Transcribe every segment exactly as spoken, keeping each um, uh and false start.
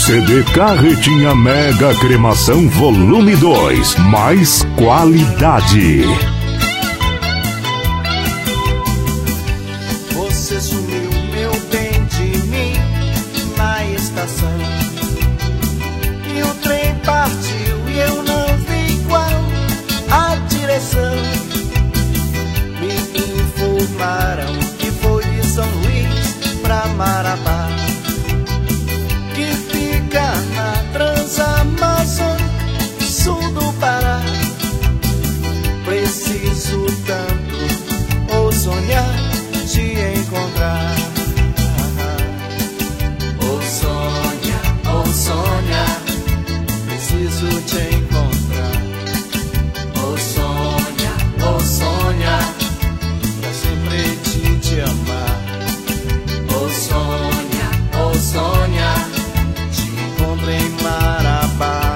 C D Carretinha Mega Cremação Volume dois. Mais qualidade. Você sumiu, meu bem, de mim na estação. E o trem partiu e eu não vi qual a direção. Me informaram que foi de São Luís pra Marabá, que fica na Transamazônica, sul do Pará. Preciso tanto ou sonhar te encontrar. Ou sonha, ou sonha, preciso te encontrar. Ou sonha, ou sonha, pra sempre te, te amar. Ou sonha, ou sonha, te encontro em Marabá.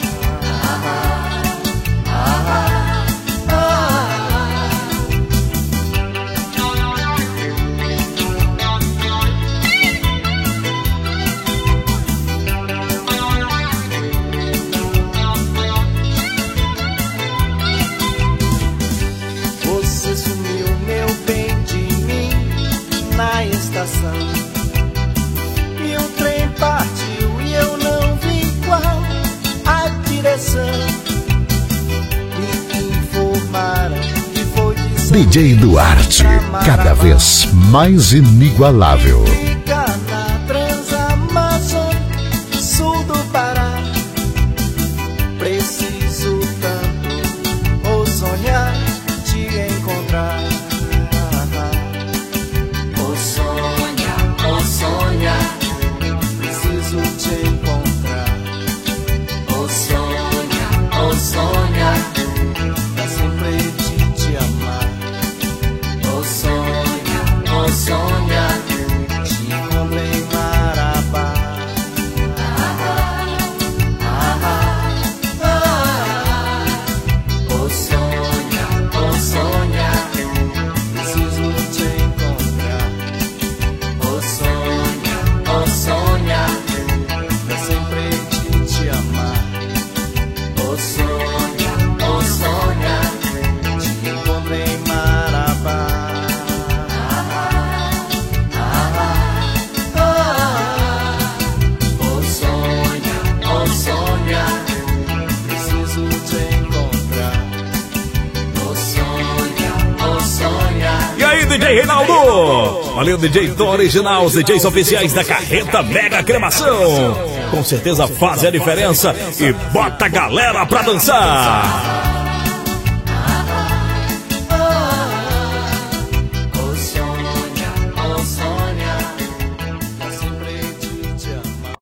Você sumiu, meu bem, de mim na estação. E o trem partiu e eu não vi qual a direção. Me informaram que foi de São D J Duarte, cada vez mais inigualável. Fica na Transamazônica, sul do Pará. Preciso tanto ou sonhar te encontrar. Ou sonha, ou sonha, preciso te encontrar. Ou sonha, ou sonha, pra sempre te, te amar. Ou sonha, ou sonha, te encontro em Marabá. Ou sonha, ou sonha, preciso te encontrar. Ou sonha, ou sonha, pra sempre te, te amar. Ou sonha, ou sonha, te encontro em Marabá. Ou sonha, ou sonha, preciso te encontrar. Ou sonha, ou sonha. E aí, D J Reinaldo? Valeu, D J Tom Original, os D Js oficiais da Carreta Mega Cremação. Com certeza fazem a diferença e bota a galera pra dançar.